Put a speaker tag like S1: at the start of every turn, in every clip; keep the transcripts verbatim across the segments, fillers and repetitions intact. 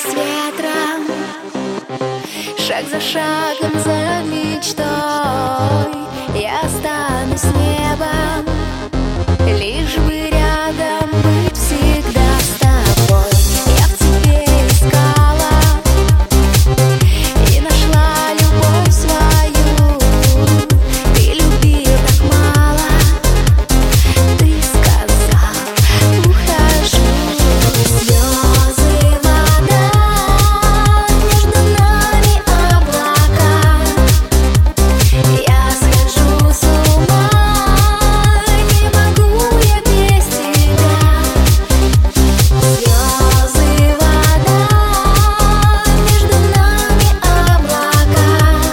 S1: с ветром, шаг за шагом за мечтой. Я останусь с небом, лишь бы рядом быть всегда с тобой. Я в тебе искала и нашла любовь свою. Ты любил так мало, ты сказал: ухожу. Слезы, вода, между нами облака. Я схожу с ума, не могу я без тебя. Слезы, вода, между нами облака.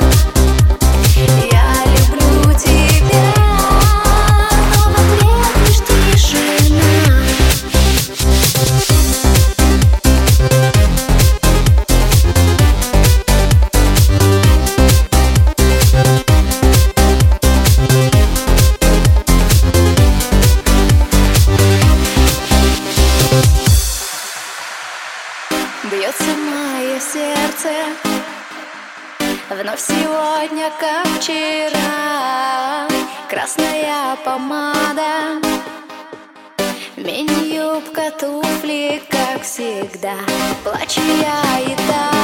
S1: Я люблю тебя, но в ответ лишь тишина. Бьется мое сердце вновь сегодня, как вчера. Красная помада, мини-юбка, туфли, как всегда. Плачу я и так.